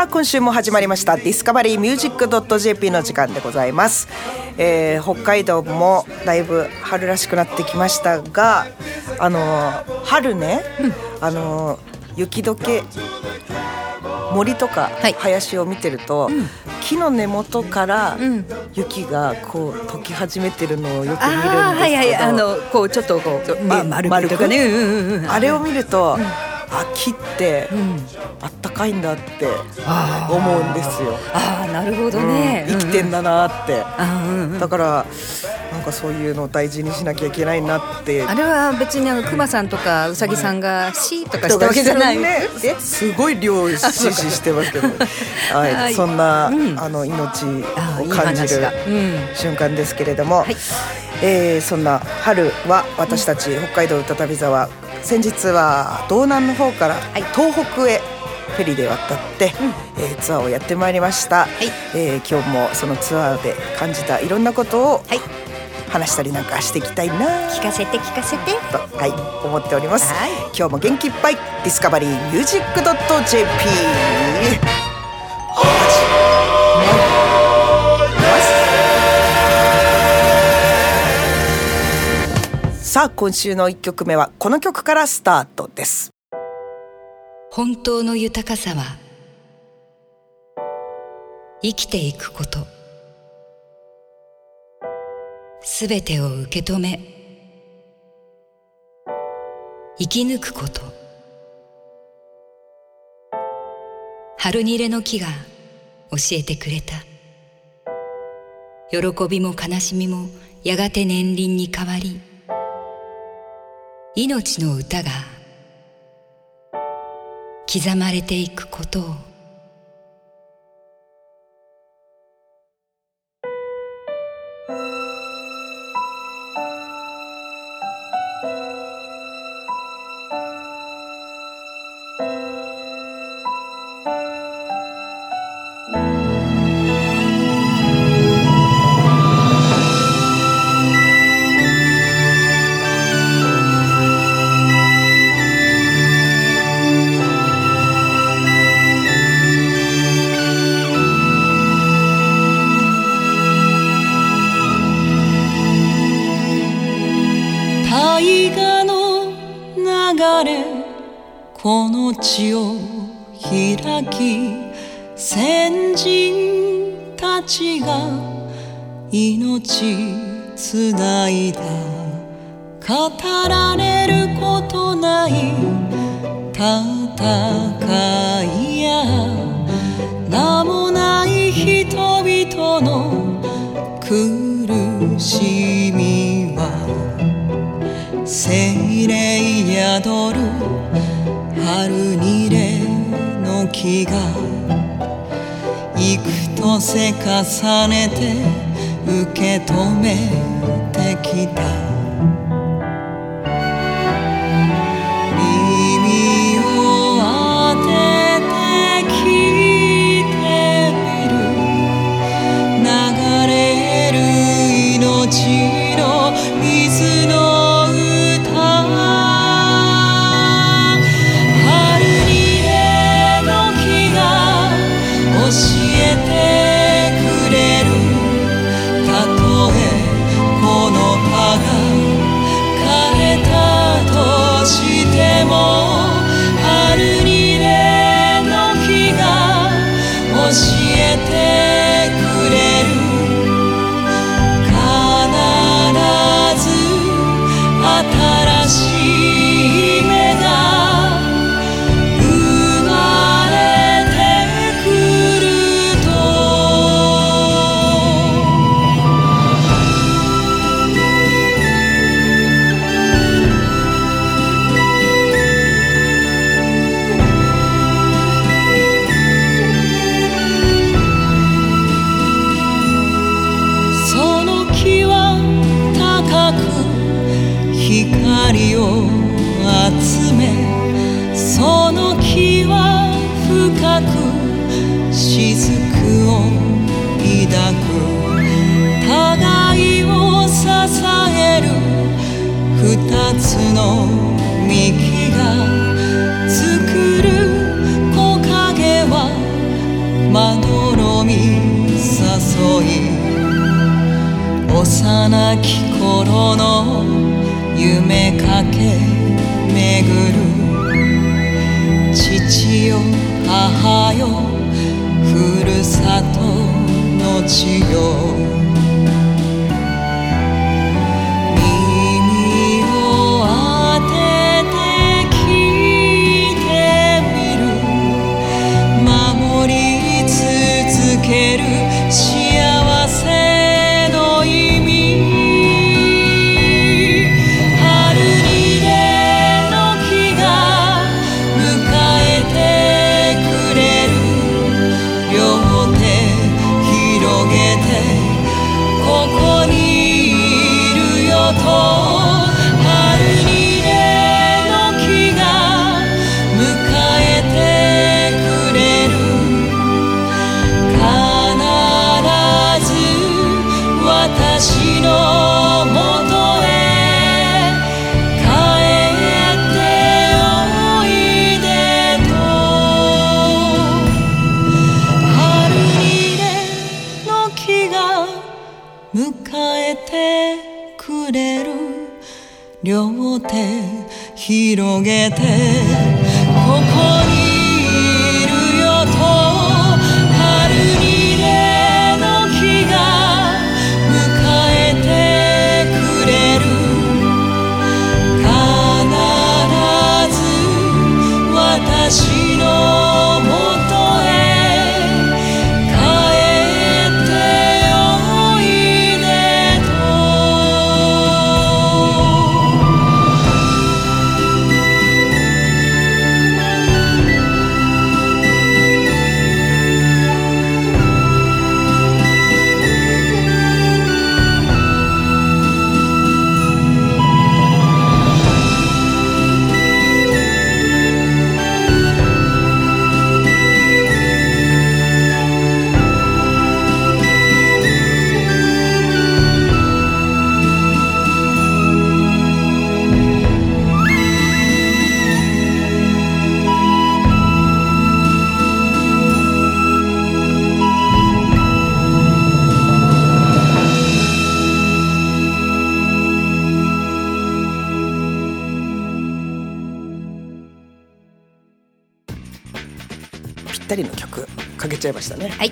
あ今週も始まりましたディスカバリーミュージック .jp の時間でございます。北海道もだいぶ春らしくなってきましたが、春ね、雪解け森とか林を見てると、木の根元から雪がこう溶け始めてるのをよく見るんですけど、 こうちょっとこう、丸くとかね、 あれを見ると、木ってあったかいんだって思うんですよ。 なるほどね、 生きてんだなって、だからなんかそういうのを大事にしなきゃいけないなって。 あれは別にクマさんとかウサギさんとかしたわけじゃないね。 すごい量を死死してますけどはい、そんな、命を感じる瞬間ですけれども、そんな春は私たち北海道歌旅座は先日は道南の方から東北へフェリーで渡って、ツアーをやってまいりました。今日もそのツアーで感じたいろんなことを話したりなんかしていきたいな、 聞かせてと、 思っております。今日も元気いっぱいディスカバリーミュージック .jp さあ今週の1曲目はこの曲からスタートです。 本当の豊かさは生きていくこと、すべてを受け止め生き抜くこと。春にれの木が教えてくれた。喜びも悲しみもやがて年輪に変わり、命の歌が刻まれていくことを。 この地を開き、先人たちが命つないだ。語られることない戦いや名もない人々の苦しみは、精霊宿る春にれの木が幾とせ重ねて受け止めてきた。耳を当てて聞いてみる。流れる命の水の歌。教えてくれる。たとえこの葉が枯れたとしても、春にれの木が教えてくれる。必ず新しい芽が生まれてくると。その木は高く光を集め、その木は深く雫を抱く。互いを支える二つの幹が作る木陰はい幼き頃の夢かけ巡る父よ母よふるさとの地よ耳を当てて聞いてみる守り続ける幸せの意味春にれの木が迎えてくれる両手広げてここにいるよと春にれの木が迎えてくれる必ず私のもとへ帰っておいでと春にれの木が迎えてくれる両手広げてここにいるよと春にれの木が迎えてくれる必ず私のもとへ帰っておいでとぴったりの曲かけちゃいましたね。 はい。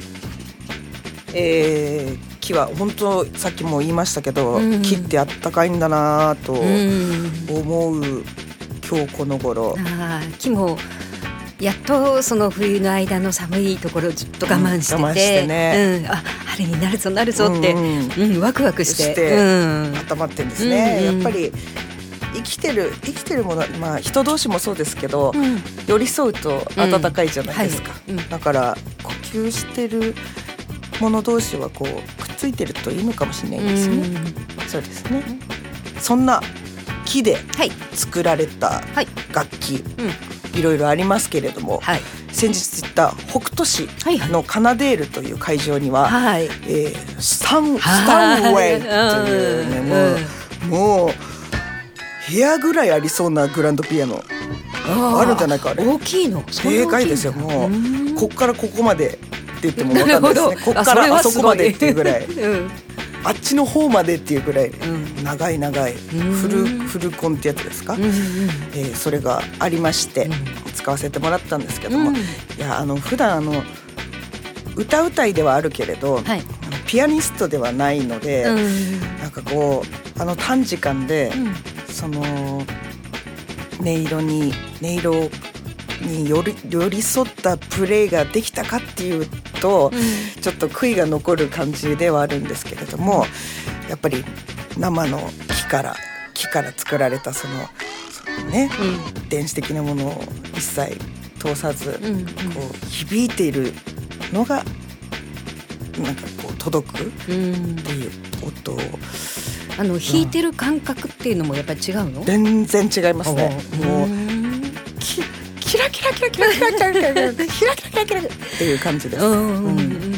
木は本当さっきも言いましたけど、木ってあったかいんだなと思う今日この頃。 木もやっとその冬の間の寒いところをずっと我慢してて、 我慢してね、 春になるぞなるぞって、ワクワクして温まってんですね、やっぱり生きてるもの、人同士もそうですけど、寄り添うと温かいじゃないですか、だから呼吸してるもの同士はこうくっついてるといいのかもしれないですね、そうですね、そんな木で作られた楽器、いろいろありますけれども、先日行った北斗市のカナデールという会場には、スタンウェイというね、もう部屋ぐらいありそうなグランドピアノあるんじゃないか。あれ大きいの、 でかいですよ。もうこっからここまでって言っても分かんないですね。こっからあそこまでっていうぐらい、あっちの方までっていうぐらい長いフルコンってやつですか、それがありまして使わせてもらったんですけども、いや普段歌うたいではあるけれど、ピアニストではないので、なんかこう短時間で、その音色に寄り添ったプレーができたかっていうと、ちょっと悔いが残る感じではあるんですけれども、やっぱり生の木から作られたそのね、電子的なものを一切通さず、こう響いているのがなんかこう届くっていう音を、 弾いてる感覚っていうのもやっぱり違うの？ 全然違いますね。もうキラキラキラキラキラキラキラキラキラキラキラっていう感じです。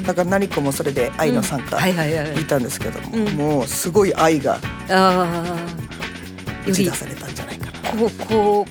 だから何個もそれで愛の参加いたんですけども、もうすごい愛が打ち出されたんじゃないかな。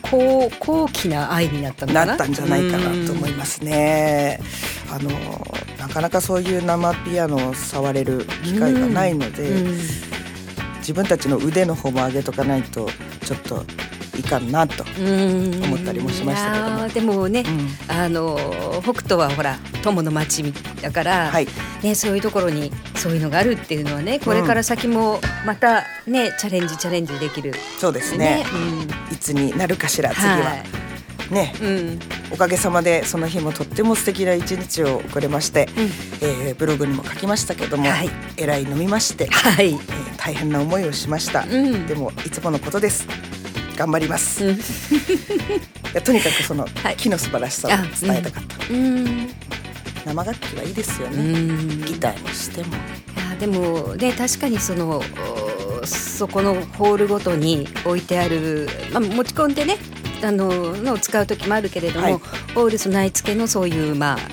高貴な愛になったのかな。なったんじゃないかなと思いますね。 なかなかそういう生ピアノを触れる機会がないので、自分たちの腕の方も上げとかないとちょっといかんなと思ったりもしましたけども。 でもね、北斗はほら友の町だから、ね、そういうところにそういうのがあるっていうのはね、これから先もまたね、チャレンジできる。 そうですね、いつになるかしら次は、ね、おかげさまでその日もとっても素敵な一日を送れまして、ブログにも書きましたけども、えらい飲みまして、大変な思いをしました、でもいつものことです。頑張ります、いやとにかくその木の素晴らしさを伝えたかった、生楽器はいいですよね、ギターにしても。 でもね、確かにそこのホールごとに置いてある、持ち込んでねのを使う時もあるけれども、ホール備え付けのそういう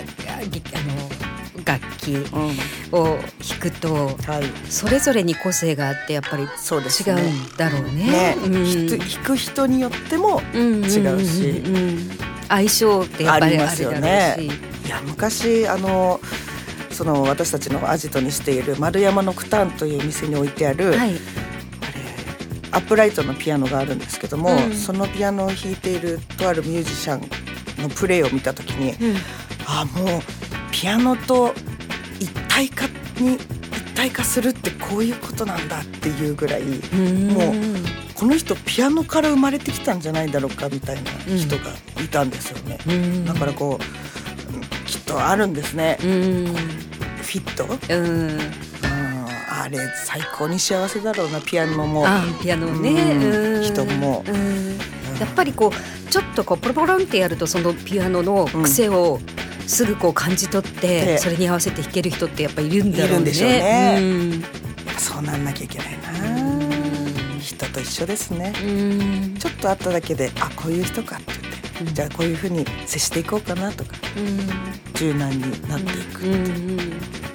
楽器を弾くと、それぞれに個性があってやっぱり違うんだろうね。 弾く人によっても違うし、 相性ってやっぱりあるだろうし。 いや昔その私たちのアジトにしている丸山のクターンという店に置いてある、アップライトのピアノがあるんですけども、そのピアノを弾いているとあるミュージシャンのプレイを見た時に、もうピアノと一体化するってこういうことなんだっていうぐらい、もうこの人ピアノから生まれてきたんじゃないだろうかみたいな人がいたんですよね。だからこうきっとあるんですね、フィット、あれ最高に幸せだろうな、ピアノもピアノね、 人も、 やっぱりこうちょっとこうポロポロンってやるとそのピアノの癖をすぐこう感じ取って、それに合わせて弾ける人ってやっぱいるんだろうね。いるんでしょうね、 そうなんなきゃいけないな、人と一緒ですね、ちょっと会っただけでこういう人かって言って、じゃあこういうふうに接していこうかなとか、柔軟になっていくって、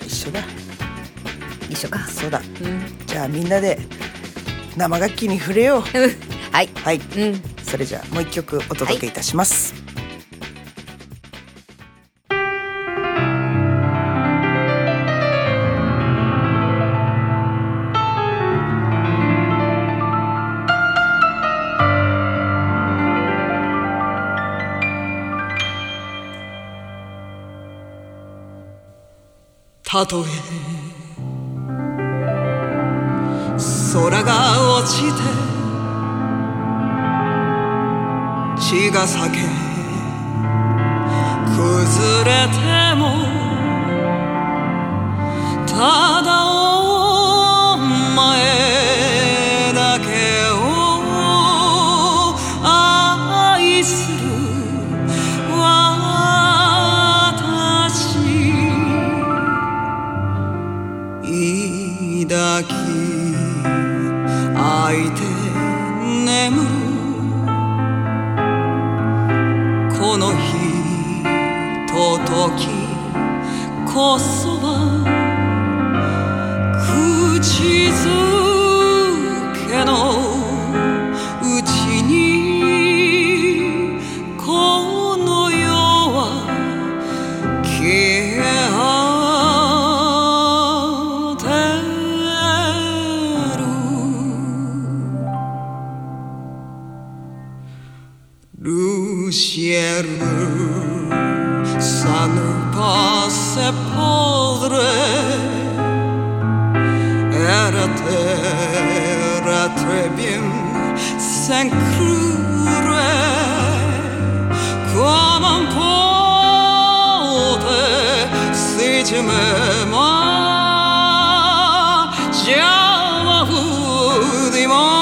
一緒だ。 一緒か。 そうだ、じゃあみんなで生楽器に触れよう。はい、それじゃあもう一曲お届けいたします、 たとえ空が落ちて血が裂け崩れても、ただお前だけを愛する抱き愛て眠るこのひとときこそは口づけのうちにこの世は消えCiel, ça ne passe pas. Era très bien, s'inclure. Comment porter si tu m'aimes? J'avoue, dis-moi.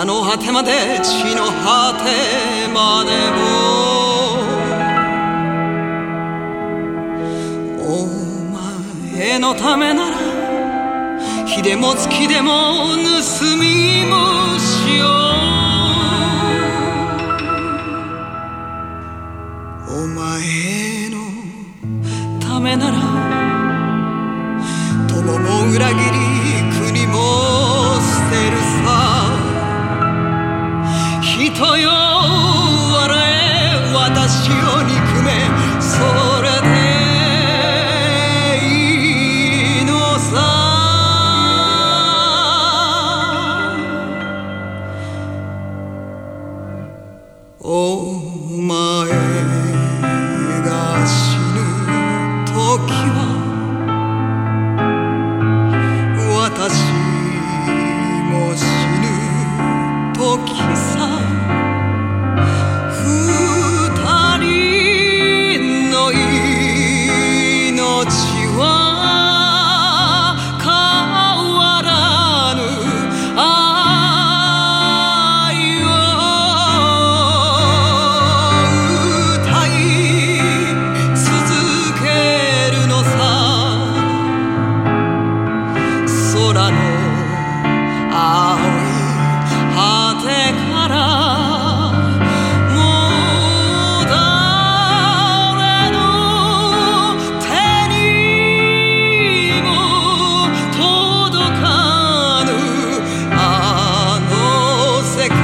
あの果てまで地の果てまでもお前のためなら火でも月でも盗みもしようお前のためなら友も裏切り国も捨てるさ人よ笑え私を憎めそれでいいのさお前が死ぬ時は私も死ぬ時さ二人の命は変わらぬ愛を歌い続けるのさ空の青い果てからもう誰の手にも届かぬあの世界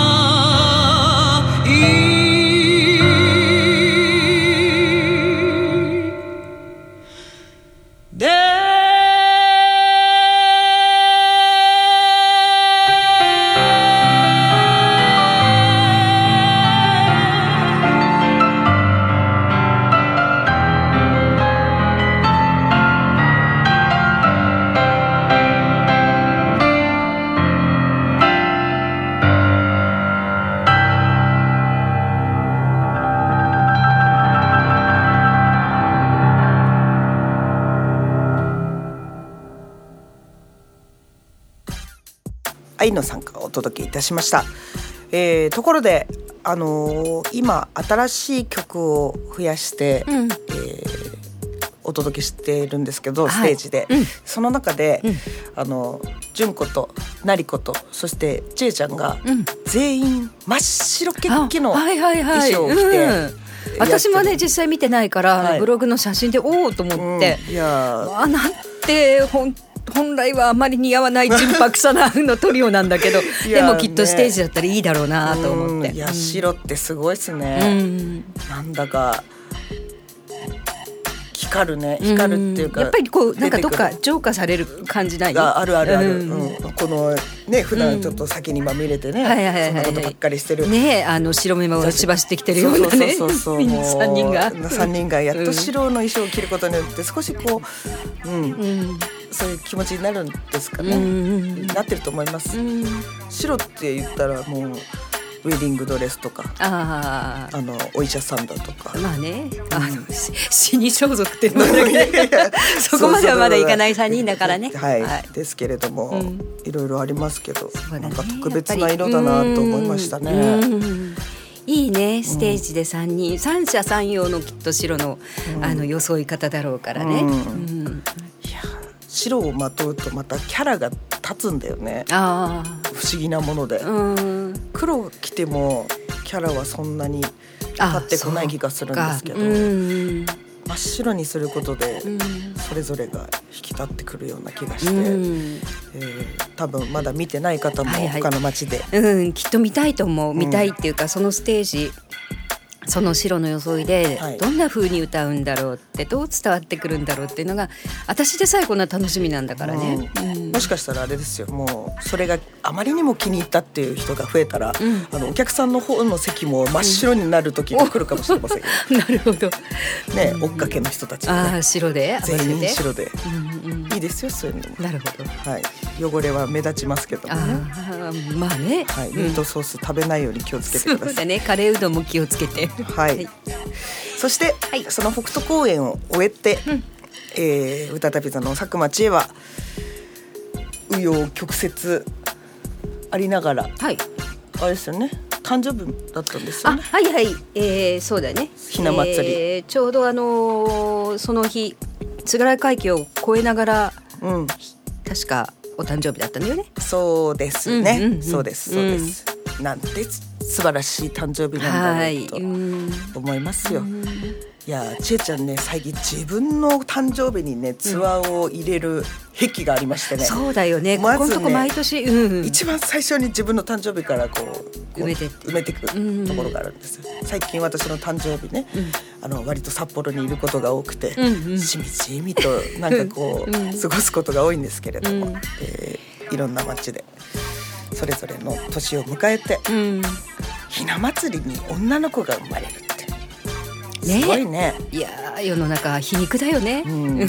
で愛の参加をお届けいたしました。ところで、今新しい曲を増やして、お届けしているんですけど、ステージで、その中で、純子となりことそしてちえちゃんが、全員真っ白けっけの衣装を着て、 私もね実際見てないから、ブログの写真でおおと思って、 いやなんて本来はあまり似合わない純白さなのトリオなんだけどでもきっとステージだったらいいだろうなと思って、 いや白ってすごいですね、なんだか光るね、光るっていうか、 やっぱりこうなんかどっか浄化される感じない？ あるあるある、このね普段ちょっと先にまみれてね、そんなことばっかりしてるね、白目もしばしってきてるようなね3人がやっと白の衣装を着ることによって少しこう、そういう気持ちになるんですかね、なってると思います、白って言ったらもうウェディングドレスとかお医者さんだとか、 まあね、死に装束ってのそこまではまだいかない3人だからね、 ですけれども、いろいろありますけど、なんか特別な色だなと思いましたね。 いいね、ステージで3人、三者三様のきっと白の、装い方だろうからね、 いや白をまとうとまたキャラが立つんだよね、不思議なもので、黒着てもキャラはそんなに立ってこない気がするんですけど、真っ白にすることでそれぞれが引き立ってくるような気がして、多分まだ見てない方も他の街で、 きっと見たいと思う、見たいっていうか、そのステージその白の装いでどんな風に歌うんだろうって、どう伝わってくるんだろうっていうのが私でさえこんな楽しみなんだからね、 もしかしたらあれですよ、もうそれがあまりにも気に入ったっていう人が増えたら、お客さんの方の席も真っ白になる時が来るかもしれませんよなるほどね、追っかけの人たちが、ね、 白で全員白で、いいですよそういうのも。 なるほど、 汚れは目立ちますけどもね、 まあね、 ミートソース食べないように気をつけてください。 そうだね、カレーうどんも気をつけてそして、その北斗公演を終えて、歌旅座の佐久間千恵は紆余曲折ありながら、 はい、 あれですよね、誕生日だったんですよね。 はいはい、そうだね、 ひな祭り、 ちょうどその日津軽海峡を越えながら、確かお誕生日だったんだよね。 そうですね、そうです、なんて素晴らしい誕生日なんだろうと思いますよ。いや、ちえちゃんね、最近自分の誕生日にねツアーを入れる癖がありましてね、 そうだよね、 まずね、 ここのとこ毎年、 一番最初に自分の誕生日からこう埋めていくところがあるんです。最近私の誕生日ね、割と札幌にいることが多くて、しみじみとなんかこう、過ごすことが多いんですけれども、いろんな街でそれぞれの年を迎えて、ひな祭りに女の子が生まれるってすごいね。 いや世の中皮肉だよね。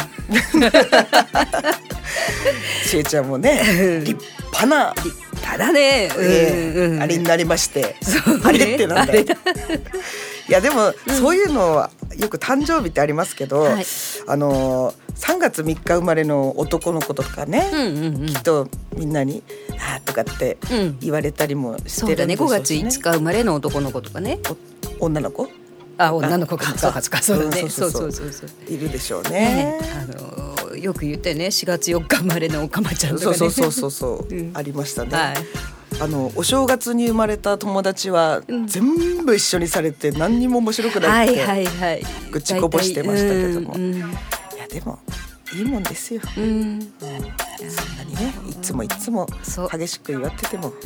ちえちゃんもね、立派だね、 あれになりまして、あれってなんだよ。いやでも、そういうのはよく誕生日ってありますけど、3月3日生まれの男の子とかね、きっとみんなにとかって言われたりもしてるんでしょうしね。 そうだね、5月5日生まれの男の子とかね、 女の子、 女の子か、そうだね、そういるでしょうね。 よく言ってね、4月4日生まれのおかまちゃんとかね、 そうありましたね。お正月に生まれた友達は全部一緒にされて何にも面白くないって愚痴こぼしてましたけども、いやでもいいもんですよ。そんなにね、いつも激しく祝ってても、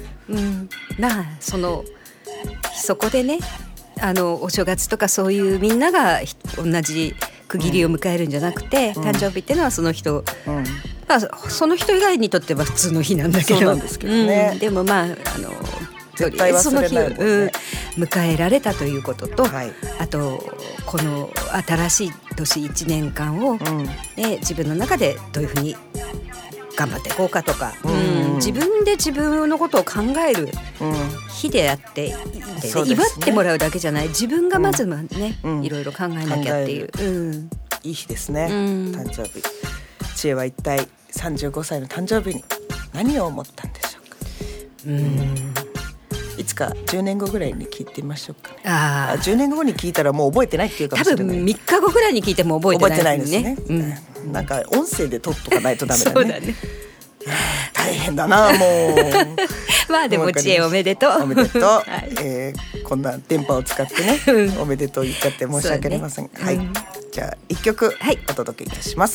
そこでね、お正月とかそういうみんなが同じ区切りを迎えるんじゃなくて、誕生日っていうのはその人、その人以外にとっては普通の日なんだけど、 そうなんですけどね、 でも絶対忘れないもんね。 迎えられたということと、あとこの新しい年1年間を、自分の中でどういうふうに頑張っていこうかとか、自分で自分のことを考える日であっていいんで、祝ってもらうだけじゃない、自分がまずね、いろいろ考えなきゃっていう、 いい日ですね、誕生日。知恵は一体35歳の誕生日に何を思ったんでしょうか。いつか10年後ぐらいに聞いてみましょうかね。10年後に聞いたらもう覚えてないっていうかもしれない。 多分3日後ぐらいに聞いても覚えてないですね。 なんか音声で撮っとかないとダメだね。 そうだね。 大変だな、もう。 でも知恵おめでとう。 おめでとう。こんな電波を使ってね、おめでとう言っちゃって申し訳ありません。はい。じゃあ1曲お届けいたします。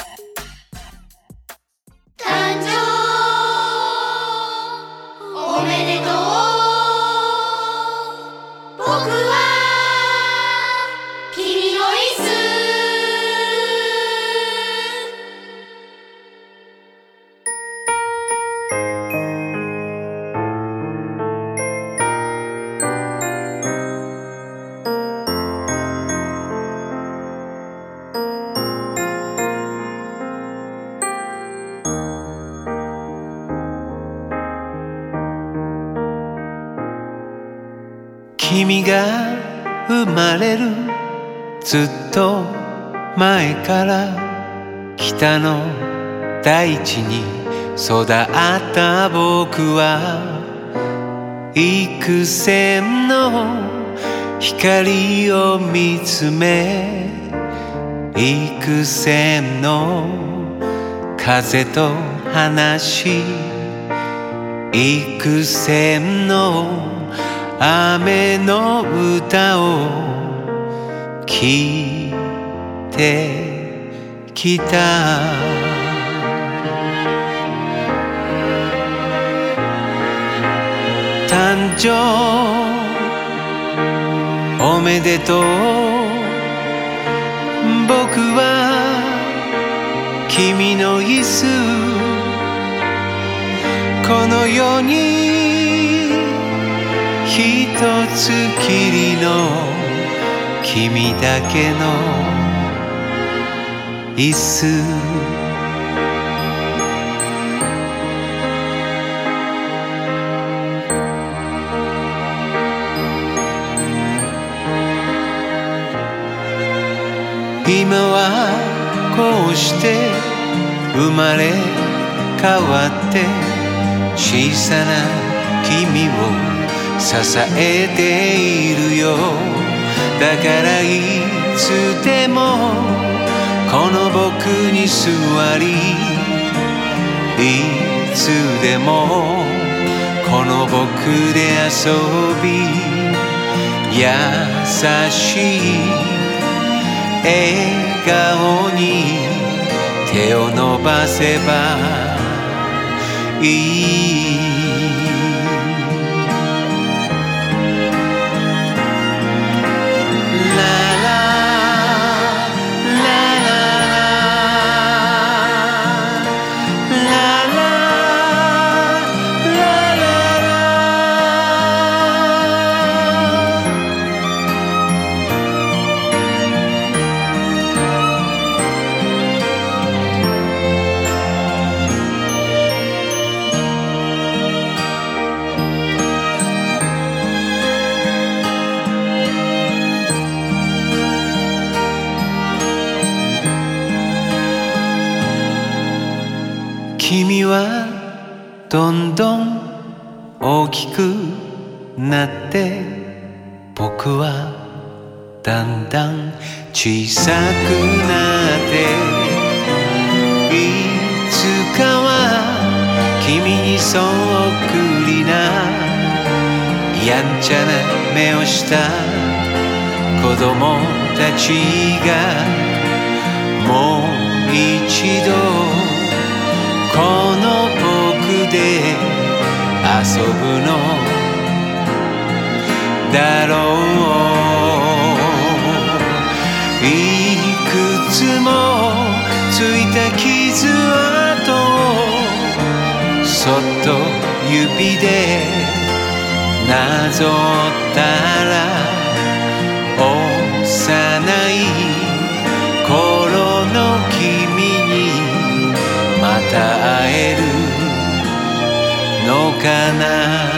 誕生おめでとう、僕は君の椅子。 君が生まれるずっと前から北の大地に育った僕は幾千の光を見つめ、幾千の風と話し、幾千の雨の歌を聞いてきた。誕生おめでとう、僕は君の椅子、この世に一つきりの君だけの椅子。今はこうして生まれ変わって小さな君を支えているよ。だからいつでもこの僕に座り、いつでもこの僕で遊び、優しい笑顔に手を伸ばせばいい。君はどんどん大きくなって、僕はだんだん小さくなって、いつかは君にそっくりなやんちゃな目をした子供たちがもう一度この僕で遊ぶのだろう。いくつもついた傷跡をそっと指でなぞったら、幼い頃の君にまた会えるのかな。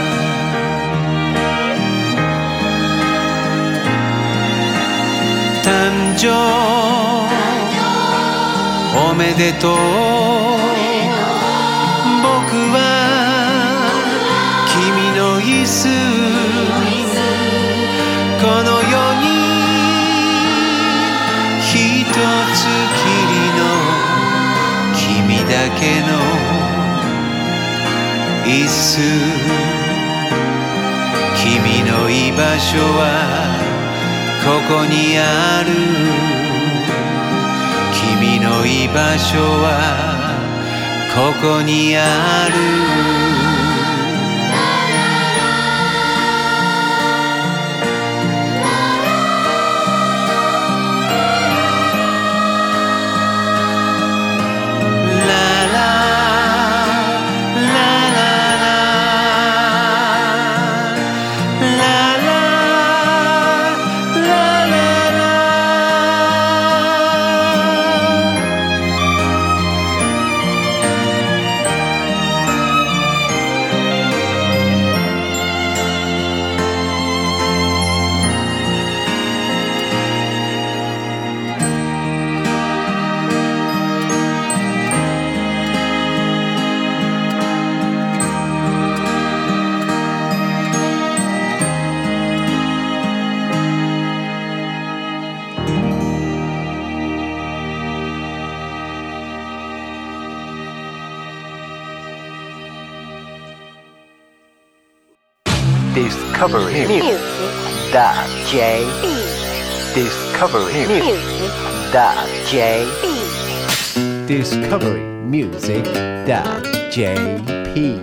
誕生おめでとう。僕は君の椅子、この世に一つきりの君だけの椅子。君の居場所はここにある。君の居場所はここにある。 Discovery Music.jp Discovery Music.jp Discovery Music.jp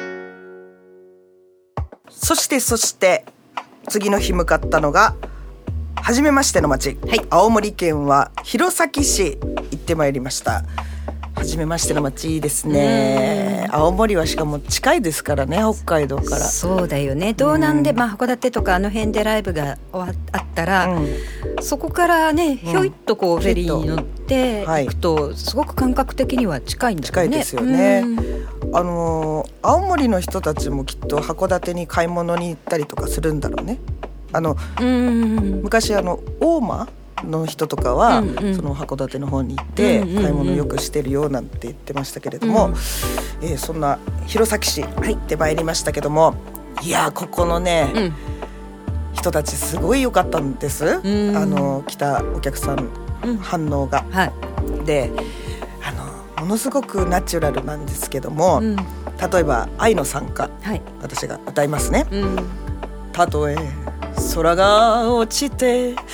そして次の日向かったのが初めましての町、はい、青森県は弘前市行ってまいりました。初めましての町いいですね。青森はしかも近いですからね、北海道から。 そうだよね。道南で、函館とかあの辺でライブがあったら、そこからねひょいっとこうフェリーに乗って行くと、すごく感覚的には近いんだよね。 近いですよね。青森の人たちもきっと函館に買い物に行ったりとかするんだろうね。昔大間の人とかは、その函館の方に行って買い物よくしてるよなんて言ってましたけれども、そんな弘前市行ってまいりましたけども、いやここのね、人たちすごい良かったんです、来たお客さん、反応が、でものすごくナチュラルなんですけども、例えば愛の賛歌、私が歌いますね、たとえ空が落ちてや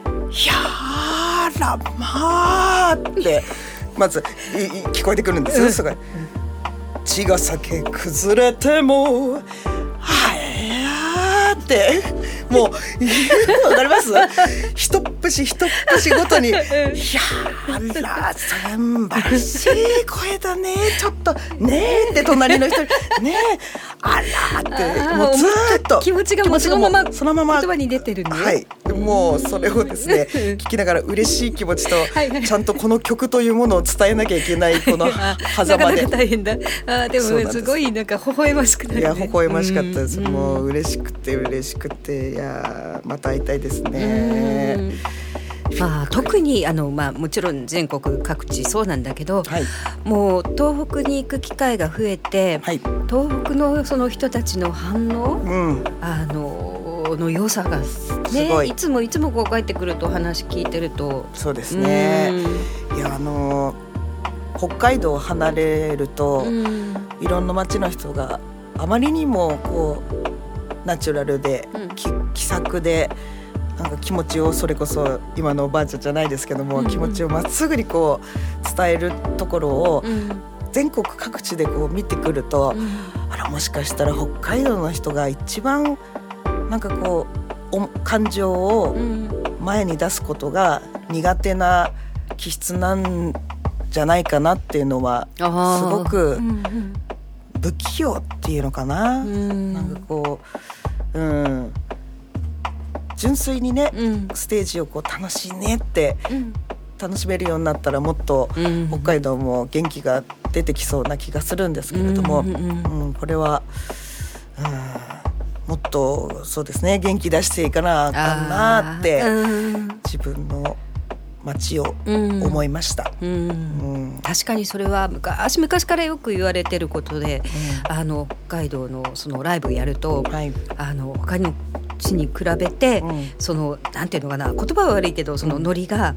らまーってまず聞こえてくるんですよ、すごい。血が裂け崩れてもはやーってもうわかります？一節一節ごとにいやーら素晴らしい声だね、ちょっとねって隣の人にねあらってもうずっと気持ちがもうそのまま言葉に出てるね。 はい、もうそれをですね聞きながら嬉しい気持ちとちゃんとこの曲というものを伝えなきゃいけないこの狭間で大変だ。でもすごいなんか微笑ましくなるね。 いや微笑ましかったです、もう嬉しくていやまた会いたいですね。 特にもちろん全国各地そうなんだけど、もう東北に行く機会が増えて、東北のその人たちの反応、の良さがね、いつもこう帰ってくると話聞いてるとそうですね。いや北海道を離れると、いろんな町の人があまりにもこうナチュラルで、気さくでなんか気持ちをそれこそ今のおばあちゃんじゃないですけども、気持ちをまっすぐにこう伝えるところを、全国各地でこう見てくると、あらもしかしたら北海道の人が一番なんかこう感情を前に出すことが苦手な気質なんじゃないかなっていうのはすごく不器用っていうのかな、なんかこう純粋にね、ステージをこう楽しいねって、楽しめるようになったらもっと北海道も元気が出てきそうな気がするんですけれども、これはもっとそうですね元気出していかなあかんなって自分の街を思いました、 確かにそれは昔からよく言われてることで、北海道のそのライブやると、他の地に比べて、そのなんていうのかな、言葉は悪いけどそのノリが、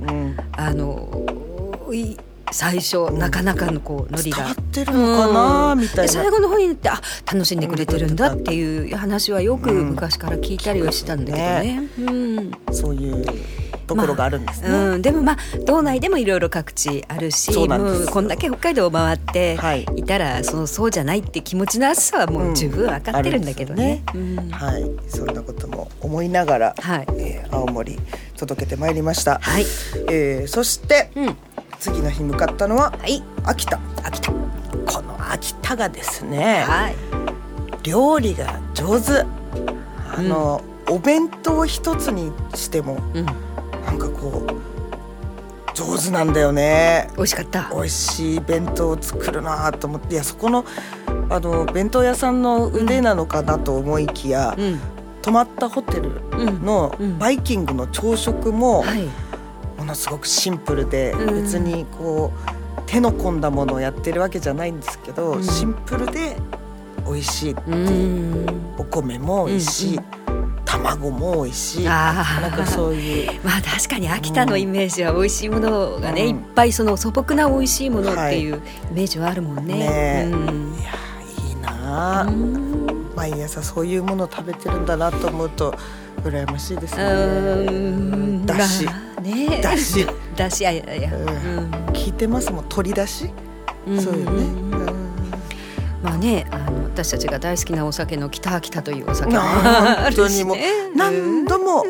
最初なかなかのこうノリが伝わってるのかな、みたいな。 最後の方になって楽しんでくれてるんだっていう話はよく昔から聞いたりはしたんだけどね、 そういうところがあるんですね、 でも道内でもいろいろ各地あるし、もうこんだけ北海道を回っていたら、そうじゃないって気持ちの厚さはもう十分分かってるんだけどね、 そんなことも思いながら、青森届けてまいりました、そして、次の日向かったのは、秋田。この秋田がですね、料理が上手、お弁当一つにしても、なんかこう上手なんだよね。 美味しかった。 美味しい弁当を作るなと思って、いやそこの弁当屋さんの腕なのかなと思いきや、泊まったホテルのバイキングの朝食も、ものすごくシンプルで、別にこう手の込んだものをやってるわけじゃないんですけど、シンプルで美味しいっていう、お米も美味しい、卵も美味しい、なんかそういう確かに秋田のイメージは美味しいものがね、いっぱいその素朴な美味しいものっていうイメージはあるもんね。いやいいな、毎朝そういうものを食べてるんだなと思うと羨ましいですね。だし聞いてますもん、鶏だし、そうよね。 私たちが大好きなお酒の北秋田というお酒もあるし、 本当にもう何度も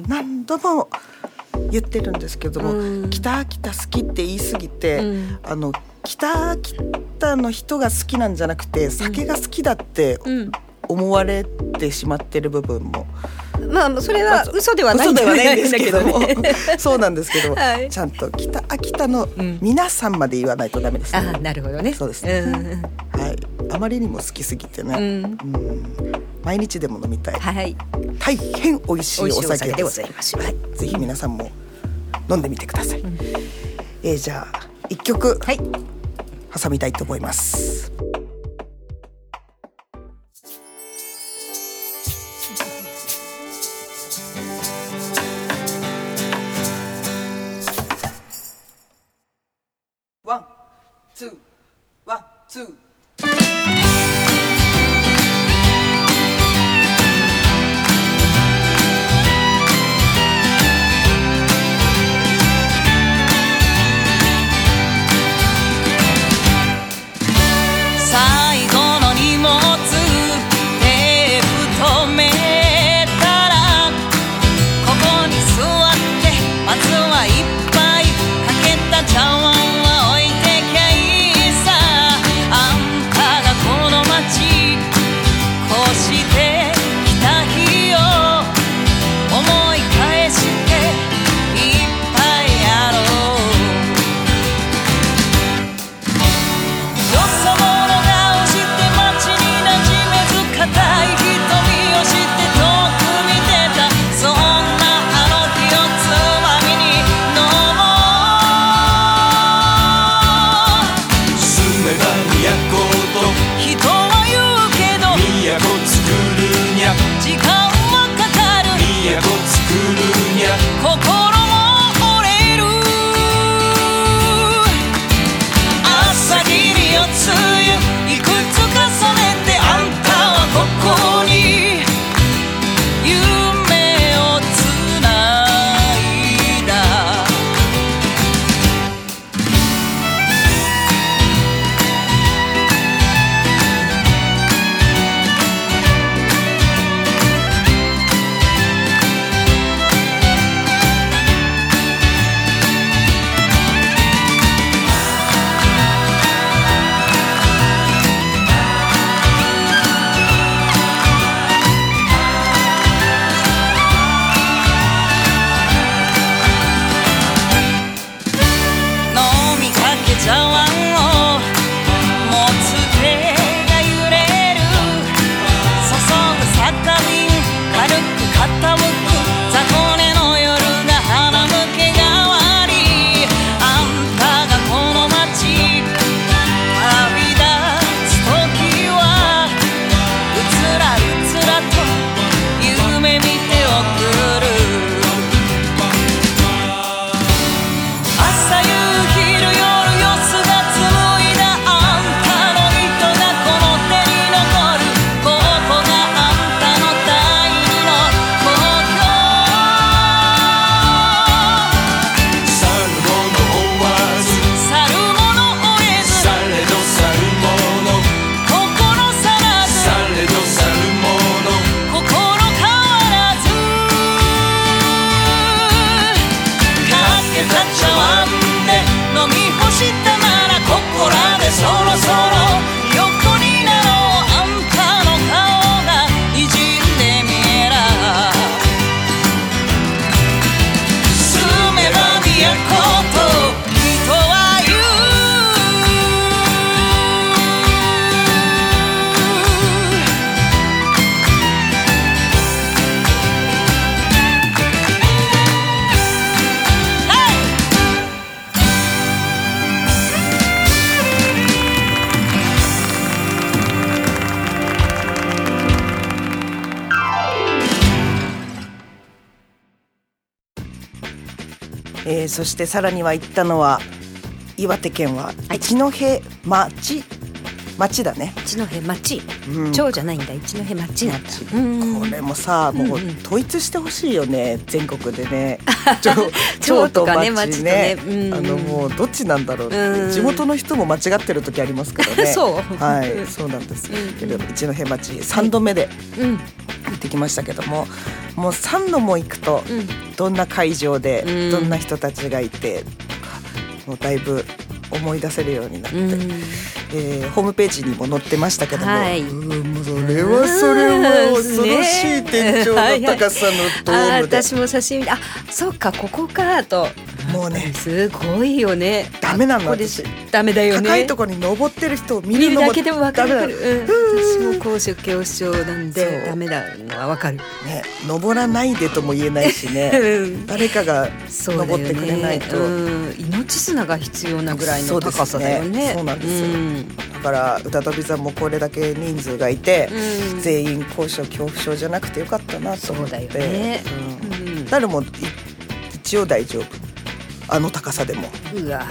言ってるんですけども、北秋田好きって言い過ぎて、北秋田の人が好きなんじゃなくて、酒が好きだって思われてしまってる部分も、 それは嘘ではないんですけどもそうなんですけど、ちゃんと北秋田の皆さんまで言わないとダメですね。 なるほどね。 そうですね、あまりにも好きすぎてね、毎日でも飲みたい、大変美味しいお酒でございます。ぜひ皆さんも飲んでみてください。じゃあ1曲挟みたいと思います。ワンツーワンツー。 最後の荷物テープ止めたらここに座ってまずは一杯かけた茶碗は置いてきゃいいさ。あんたがこの街こうしてきた日を思い返していっぱいやろう。よそ者顔して街に馴染めず固い瞳をして遠く見てた。そんなあの日をつまみに飲もう。住めば都と人は言うけど都作るにゃ時間はかかる。都作るにゃ心も折れる。朝霧よ梅雨いくつ重ねてあんたはここに夢をつないだ。飲みかけ茶碗を持つ手が揺れる。注ぐ酒瓶軽く傾く雑魚寝の夜が花向け変わり。あんたがこの街旅立つ時はうつらうつらと夢見ておくる。朝夕昼夜よすが紡いだあんたの糸がこの手に残る。ここがあんたの第二の故郷。去る者追わず去る者追えずされど去る者心さらずされど去る者心変わらず。かけた茶碗で飲み干したならここらでそろそろ横になろう。あんたの顔がにじんで見えら。住めば都と人は言う。 そしてさらには行ったのは岩手県は一戸町だね。 一戸町、町じゃないんだ。一戸町なんだ。 これもさ、もう統一してほしいよね、全国でね。町と町ね、もうどっちなんだろうって、地元の人も間違ってる時ありますからね。はい、そうなんですけれども、一戸町3度目で行ってきましたけども、もう3度も行くとどんな会場でどんな人たちがいて、もうだいぶ思い出せるようになって、ホームページにも載ってましたけども、それは恐ろしい天井の高さのドームで、 私も写真見て、あ、そうかここかと、 もうねすごいよね。 ダメなの私。 ダメだよね。 高いところに登ってる人を見るのも見るだけでも分かる。私も高所恐怖症なんでダメなのは分かる。 ね、登らないでとも言えないしね。誰かが登ってくれないと。 命綱が必要なぐらいの高さだよね。 そうなんですよ。だから歌飛座もこれだけ人数がいて、全員高所恐怖症じゃなくてよかったなと思って。そうだよね。誰も一応大丈夫。あの高さでも。 うわ。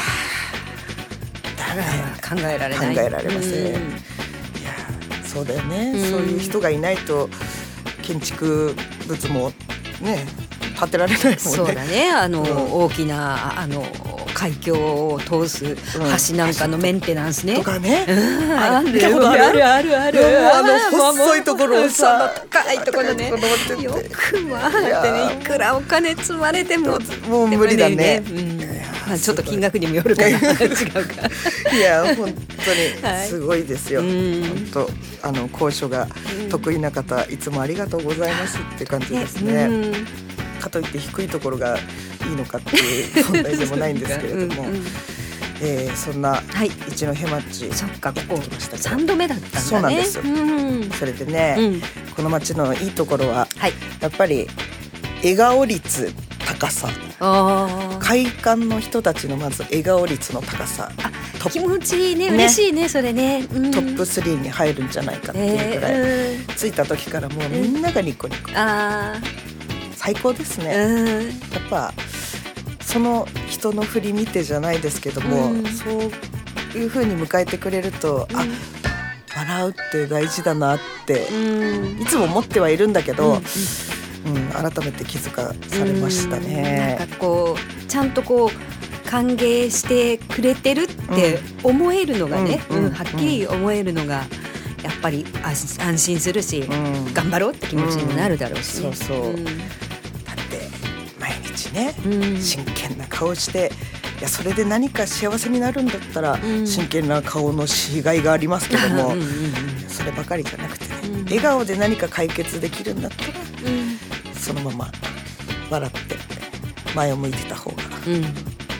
考えられない。 考えられません。いや、そうだよね。そういう人がいないと建築物もね建てられないもんね。 そうだね。大きな海峡を通す橋なんかのメンテナンスね。 とかね。 ある。 細いところをさ、 高いところね。よくまあってね、いくらお金積まれてももう無理だね。 ちょっと金額にもよるかな。違うか。 いや本当にすごいですよ。本当高所が得意な方いつもありがとうございますって感じですね。かといって低いところがいいのかっていう問題でもないんですけれども、そんな一戸町そっか、ここ3度目だったんだね。 そうなんですよ。それでね、この町のいいところはやっぱり笑顔率高さ、会館の人たちのまず笑顔率の高さ、 気持ちいいね、嬉しいね、それね、 トップ3に入るんじゃないかっていうぐらい、着いた時からもうみんながニコニコ、最高ですね。やっぱその人の振り見てじゃないですけども、そういう風に迎えてくれると、笑うって大事だなっていつも思ってはいるんだけど、改めて気づかされましたね。 なんかこうちゃんとこう歓迎してくれてるって思えるのがね、はっきり思えるのがやっぱり安心するし、頑張ろうって気持ちにもなるだろうしね。 そうそう、だって毎日ね、真剣な顔して、いやそれで何か幸せになるんだったら、真剣な顔のしがいがありますけども、そればかりじゃなくてね、笑顔で何か解決できるんだったら、そのまま笑って前を向いてた方がいいなって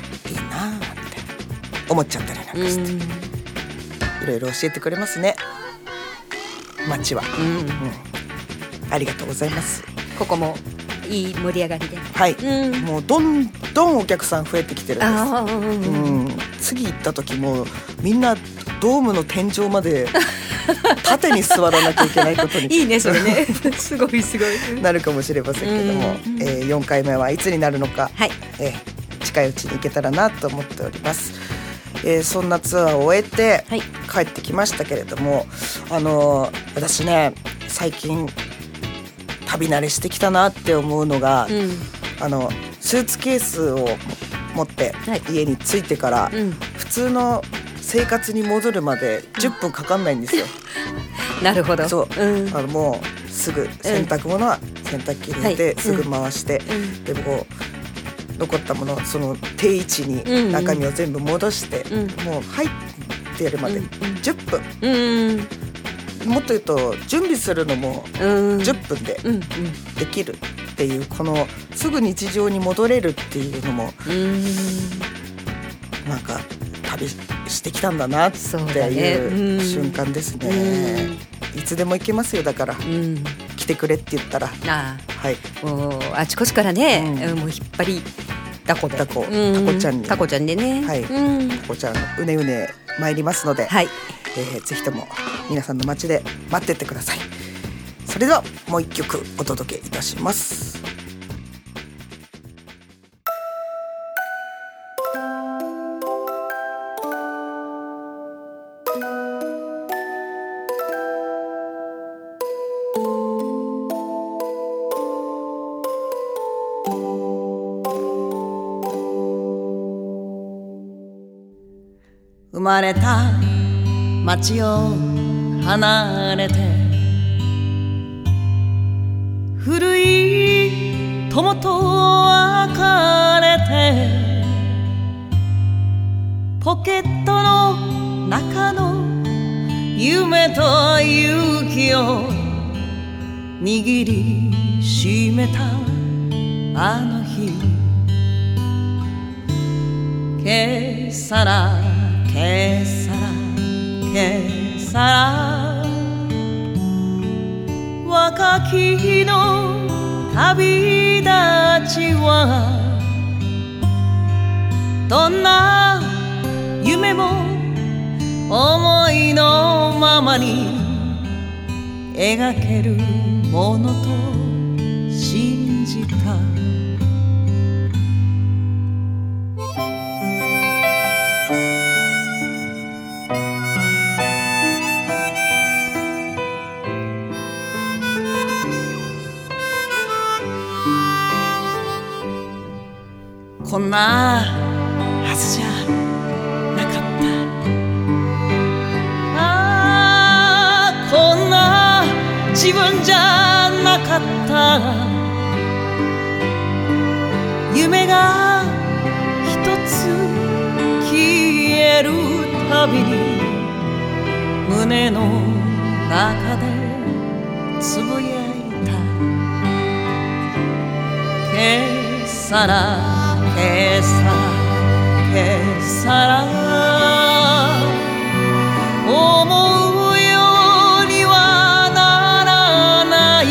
思っちゃったりなんかして、いろいろ教えてくれますね、街は。ありがとうございます。 ここもいい盛り上がりで、 はい、もうどんどんお客さん増えてきてるんです。次行った時もみんなドームの天井まで縦に座らなきゃいけないことにいいねそれねすごいなるかもしれませんけども、4回目はいつになるのか、近いうちに行けたらなと思っております。そんなツアーを終えて帰ってきましたけれども、私ね最近旅慣れしてきたなって思うのが、スーツケースを持って家に着いてから、普通の生活に戻るまで10分かかんないんですよ。 なるほど。 そう、もうすぐ洗濯物は洗濯機に入れて、すぐ回して、でも残ったものその定位置に中身を全部戻して、もう入ってやるまで10分、もっと言うと準備するのも10分でできるっていう、このすぐ日常に戻れるっていうのもなんか旅してきたんだなっていう瞬間ですね。いつでも行けますよ。だから、来てくれって言ったら、 もうあちこちからね、もう引っ張りだこでタコちゃんに、 タコちゃんでね、 タコちゃんうねうね参りますので、ぜひとも皆さんの街で待ってってください。それではもう一曲お届けいたします。生まれた街を離れて、古い友と別れて、ポケットの中の夢と勇気を握りしめたあの日、 けさらけさらけさら若きの旅立ちはどんな夢も思いのままに描けるものと信じたこんなはずじゃなかったこんな自分じゃなかった夢が一つ消えるたびに胸の中でつぶやいたけさらけさらけさら思うようにはならない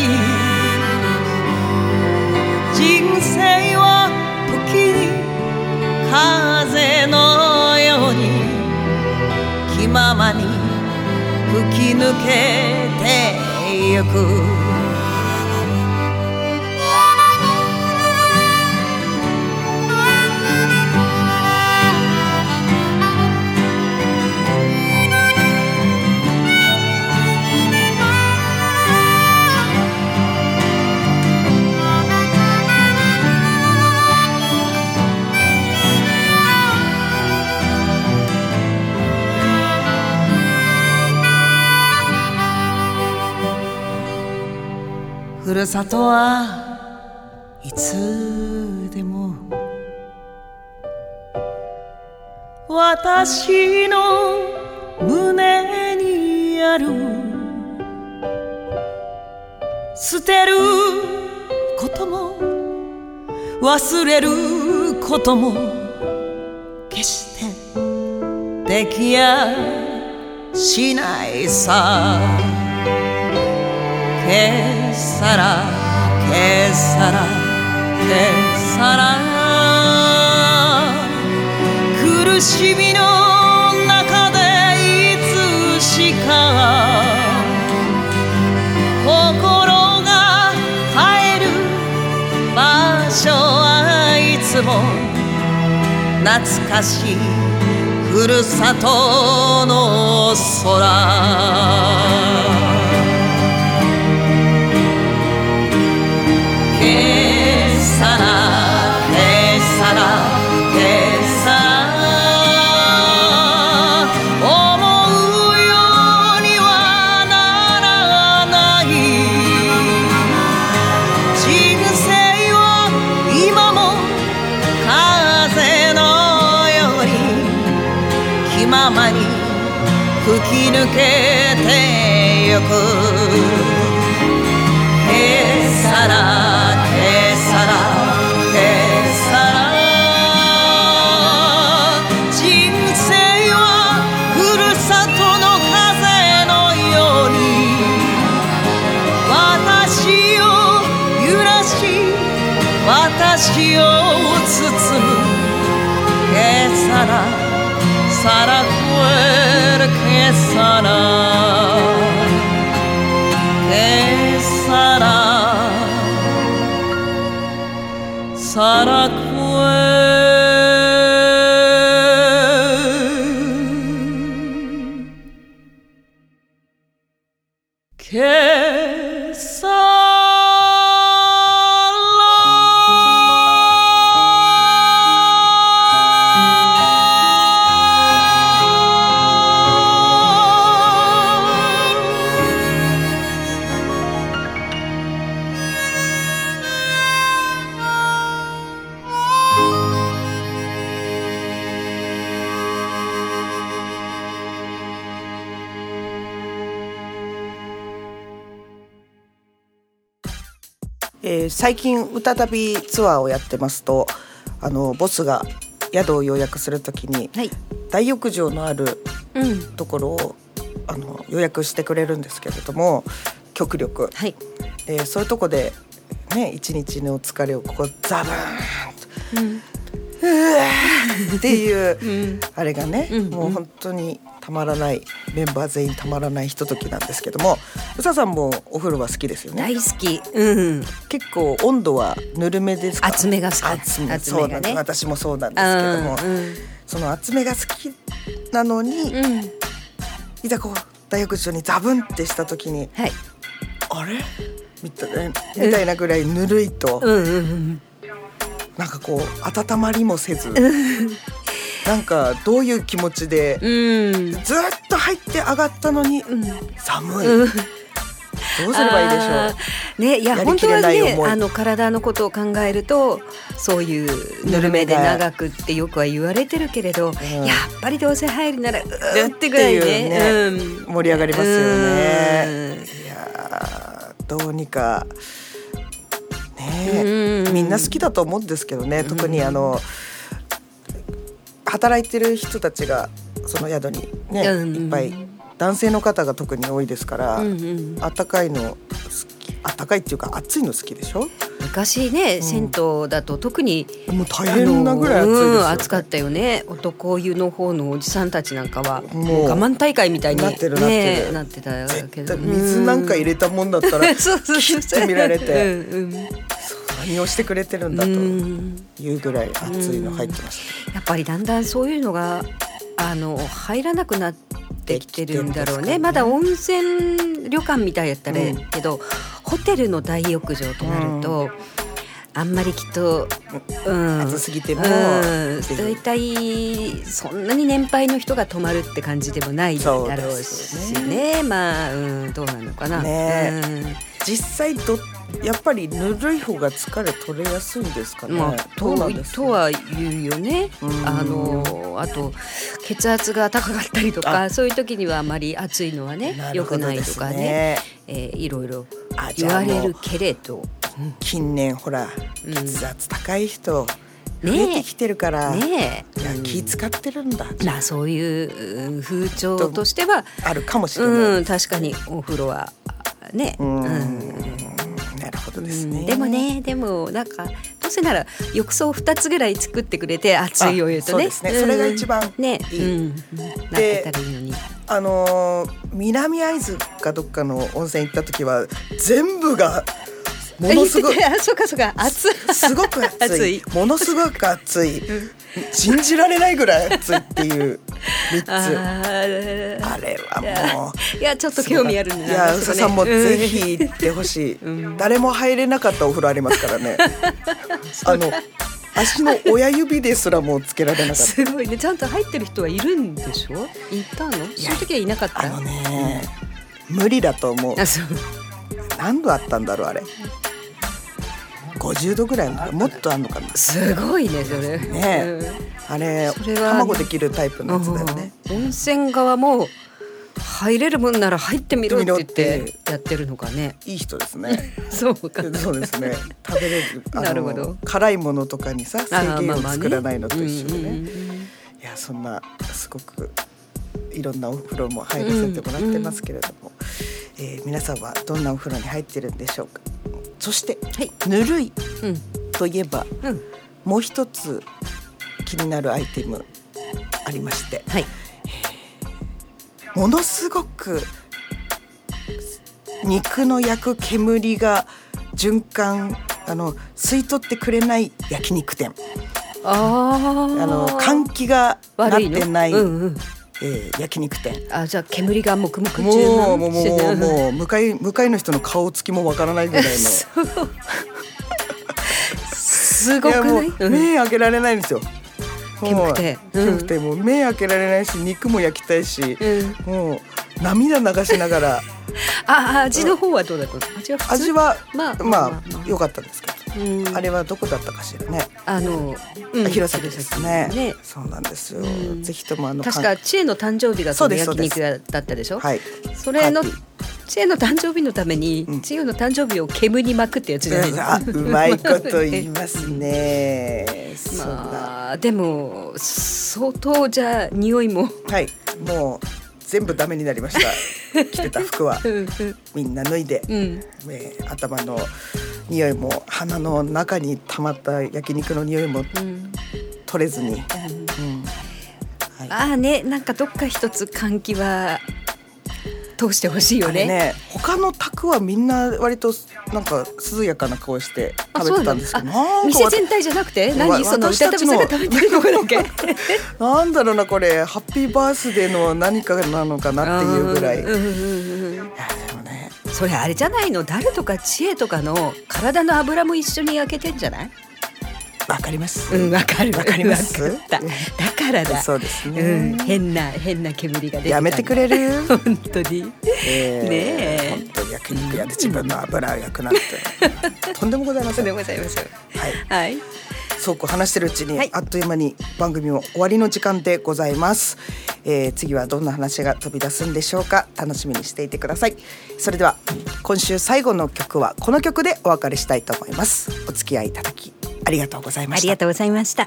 人生は時に風のように気ままに吹き抜けてゆくふるさとはいつでも私の胸にある捨てることも忘れることも決してできやしないさけさらけさらけさら苦しみの中でいつしか心が帰る場所はいつも懐かしいふるさとの空けさらけさらけさら思うようにはならない人生は今も風のように気ままに吹き抜けてゆくけさらけさらけさら人生はふるさとの風のように私を揺らし私を包むけさらさらくえるけさらけさらさらくけさ最近歌旅ツアーをやってますとボスが宿を予約するときに、大浴場のあるところを、予約してくれるんですけれども、極力、そういうとこでね、一日の疲れをここザブーンと、っていうあれがね、もう本当にたまらない、メンバー全員たまらないひとときなんですけども、うささんもお風呂は好きですよね。 大好き、 結構温度はぬるめですか？ 厚めが好き。 そうなんです。私もそうなんですけども、その厚めが好きなのに、いざこう大浴場にザブンってした時に、あれみたいなぐらいぬるいと、なんかこう温まりもせずなんかどういう気持ちで、ずっと入って上がったのに、寒い、どうすればいいでしょうね。 いや本当はね、体のことを考えるとそういうぬるめで長くってよくは言われてるけれど、やっぱりどうせ入るならってぐらいね、 盛り上がりますよね。いやどうにかね、みんな好きだと思うんですけどね、特に働いてる人たちがその宿にね、いっぱい男性の方が特に多いですから、あったかいのあったかいっていうか暑いの好きでしょ。 昔ね、銭湯だと特にもう大変なぐらい暑いですよね。 暑かったよね。男湯の方のおじさんたちなんかはもう我慢大会みたいになってたけど、 水なんか入れたもんだったらキッて見られて何をしてくれてるんだというぐらい暑いの入ってました。 やっぱりだんだんそういうのが入らなくなってきてるんだろうね。まだ温泉旅館みたいやったらけど、ホテルの大浴場となると、あんまりきっと、 暑すぎてもだいたいそんなに年配の人が泊まるって感じでもないだろうしね。まあ、どうなのかな、 実際やっぱりぬるい方が疲れ取れやすいんですかね。 とは言うよね。あと血圧が高かったりとか、そういう時にはあまり暑いのはね良くないとかね、いろいろ言われるけれど、 近年ほら血圧高い人増えてきてるから、気使ってるんだ。 そういう風潮としてはあるかもしれない。 確かにお風呂はね。 なるほどですね。 でもなんかどうせなら浴槽2つぐらい作ってくれて、熱いお湯とね、 それが一番いい、 なってたらいいのに。 南会津かどっかの温泉行った時は全部がものすごいそうか熱い、 すごく熱いものすごく熱い、信じられないぐらい熱いっていう3つ。あれはもういやちょっと興味あるね。 いやうささんもぜひ行ってほしい、誰も入れなかったお風呂ありますからね足の親指ですらもつけられなかった。 すごいね。ちゃんと入ってる人はいるんでしょ。いたの？その時はいなかった。 無理だと思う。何度あったんだろうあれ。50度ぐらいのもっとあんのかな。 すごいねそれね。あれ卵できるタイプのやつだよね。 温泉側も入れるもんなら入ってみろって言ってやってるのかね。 いい人ですね。 そうか。 そうですね。食べれるなるほど。 辛いものとかにさ制限を作らないのと一緒でね。いやそんなすごくいろんなお風呂も入らせてもらってますけれども、皆さんはどんなお風呂に入ってるんでしょうか。そして、ぬるいといえば、もう一つ気になるアイテムありまして、ものすごく肉の焼く煙が循環吸い取ってくれない焼肉店、換気がなってない、焼肉店。 じゃあ煙がもくもく中もう向かいの人の顔つきもわからないぐらいのすごくない？ 目開けられないんですよ。 煙くてもう目開けられないし、肉も焼きたいし、もう涙流しながら味の方はどうだった？ 味はまあ良かったですけど、あれはどこだったかしらね。弘前ですね。そうなんですよ。ぜひとも確か知恵の誕生日がその焼肉だったでしょ。それの知恵の誕生日のために、知恵の誕生日を煙に巻くってやつじゃないですか。 うまいこと言いますね。 まあでも相当じゃあ匂いもはいもう全部ダメになりました。着てた服はみんな脱いで、頭の匂いも鼻の中に溜まった焼肉の匂いも取れずに、 なんかどっか一つ換気は通してほしいよね。 他の宅はみんな割となんか涼やかな顔して食べてたんですけど、 店全体じゃなくてその歌たぶさが食べてるのかだけなんだろうなこれハッピーバースデーの何かなのかなっていうぐらい。いやでもねそれあれじゃないの、誰とか知恵とかの体の油も一緒に焼けてんじゃない？ わかります。 わかります。だからだ。 そうですね。 変な煙が出てた。 やめてくれる？ 本当に。ねえ。 本当に焼肉屋で自分の油を焼くなんてとんでもございません。 とんでもございません。はい。 そうこう話してるうちに、あっという間に番組も終わりの時間でございます。次はどんな話が飛び出すんでしょうか。楽しみにしていてください。それでは今週最後の曲はこの曲でお別れしたいと思います。お付き合いいただきありがとうございました。 ありがとうございました。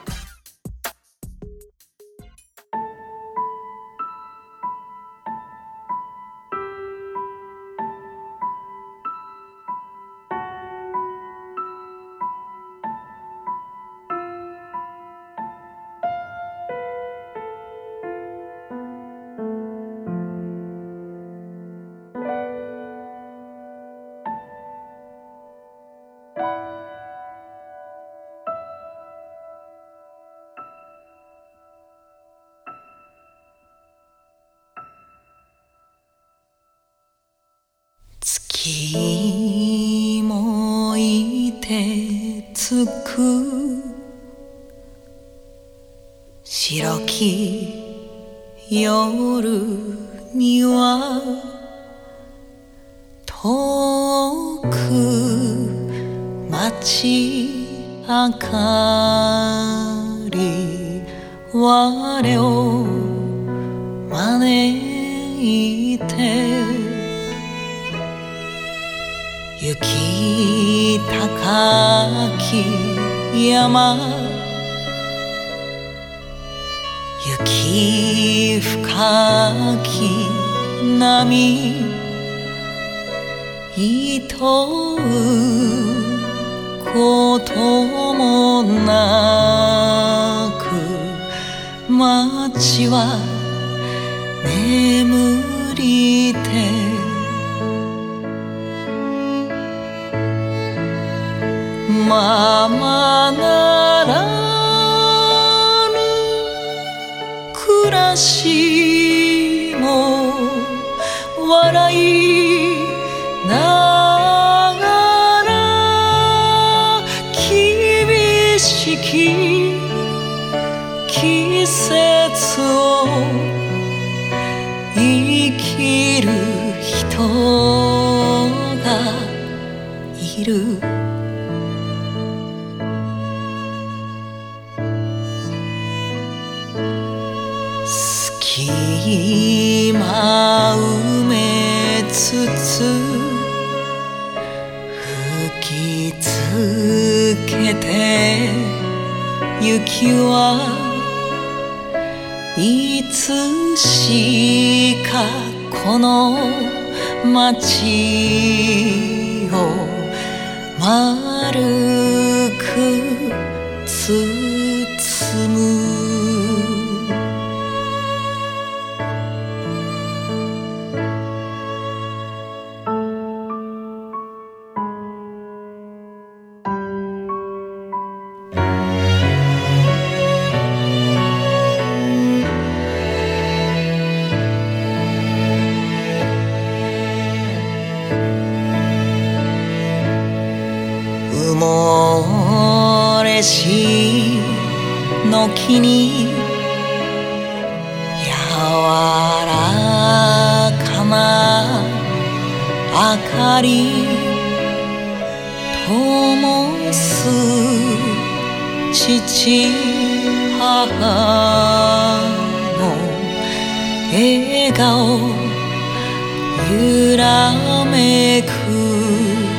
月もいてつく白き夜には遠く街明かり我を招いて雪高き山雪深き波いとうこともなく街は眠りてままならぬ暮らしも笑いながら厳しき季節を生きる人がいる今埋めつつ吹きつけて雪はいつしかこの街を丸く包む埋もれしの木に柔らかな明かり灯す父母の笑顔揺らめく